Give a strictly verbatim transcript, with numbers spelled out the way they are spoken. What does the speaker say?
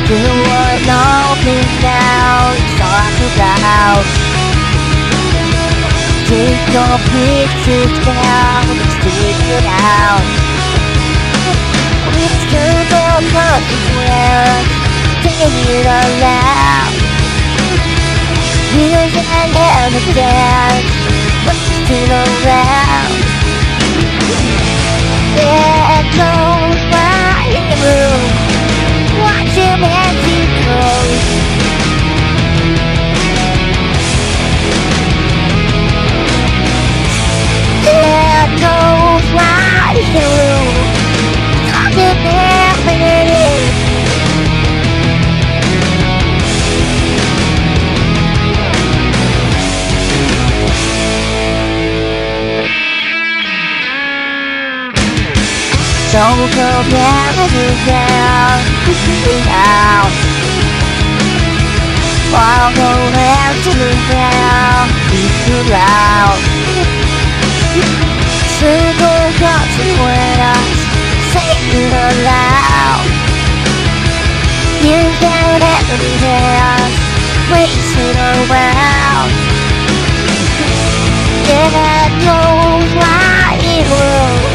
You were nothing now, talk about. Take your pictures down, stick it out. It's good for consequence, take it aloud. Here's an evidence, but still around. There goes my room, watch him as he goes. There goes my room, something happening. Don't go down, down, down. I'll go down to the ground, it's too loud. Simple consequence, say it aloud. You can't have the hands, waste it around. There goes my hero.